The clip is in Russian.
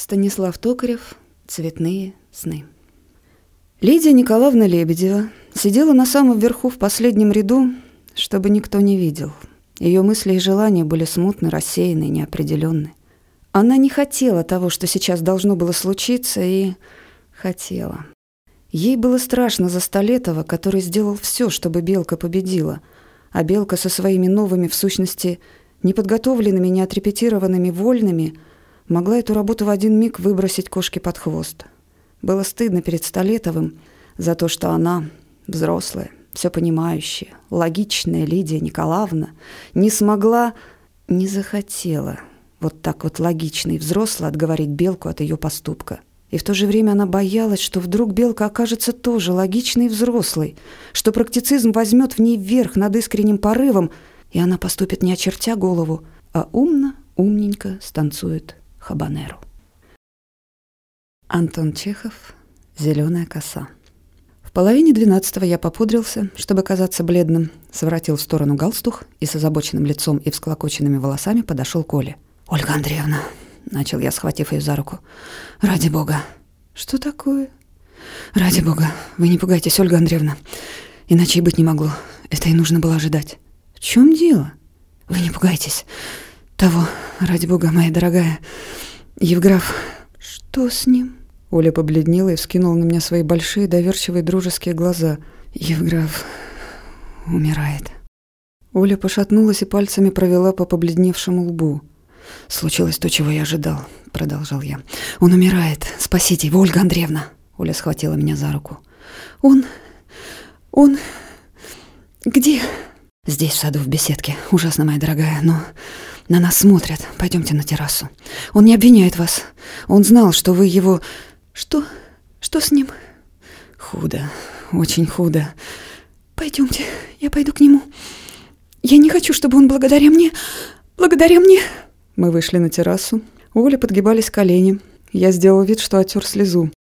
Станислав Токарев. Цветные сны. Лидия Николаевна Лебедева сидела на самом верху в последнем ряду, чтобы никто не видел. Ее мысли и желания были смутны, рассеяны, неопределенны. Она не хотела того, что сейчас должно было случиться, и хотела. Ей было страшно за Столетова, который сделал все, чтобы Белка победила, а Белка со своими новыми, в сущности, неподготовленными, неотрепетированными вольными могла эту работу в один миг выбросить кошке под хвост. Было стыдно перед Столетовым за то, что она, взрослая, все понимающая, логичная Лидия Николаевна, не смогла, не захотела вот так вот логично и взросло отговорить Белку от ее поступка. И в то же время она боялась, что вдруг Белка окажется тоже логичной и взрослой, что практицизм возьмет в ней верх над искренним порывом, и она поступит не очертя голову, а умненько станцует хабанеру. Антон Чехов. «Зеленая коса». В половине 12-го я попудрился, чтобы казаться бледным, своротил в сторону галстух и с озабоченным лицом и всклокоченными волосами подошел к Оле. «Ольга Андреевна», — начал я, схватив ее за руку, — «ради бога». «Что такое?» «Ради бога, вы не пугайтесь, Ольга Андреевна, иначе и быть не могло. Это и нужно было ожидать». «В чем дело?» «Вы не пугайтесь. Того, ради бога, моя дорогая, Евграф». «Что с ним?» Оля побледнела и вскинула на меня свои большие, доверчивые, дружеские глаза. «Евграф умирает». Оля пошатнулась и пальцами провела по побледневшему лбу. «Случилось то, чего я ожидал», — продолжал я. «Он умирает. Спасите его, Ольга Андреевна». Оля схватила меня за руку. Он... Где?» «Здесь, в саду, в беседке. Ужасно, моя дорогая, но на нас смотрят. Пойдемте на террасу. Он не обвиняет вас. Он знал, что вы его...» «Что? Что с ним?» «Худо. Очень худо». «Пойдемте, я пойду к нему. Я не хочу, чтобы он благодаря мне... Мы вышли на террасу. У Оли подгибались колени. Я сделал вид, что оттер слезу.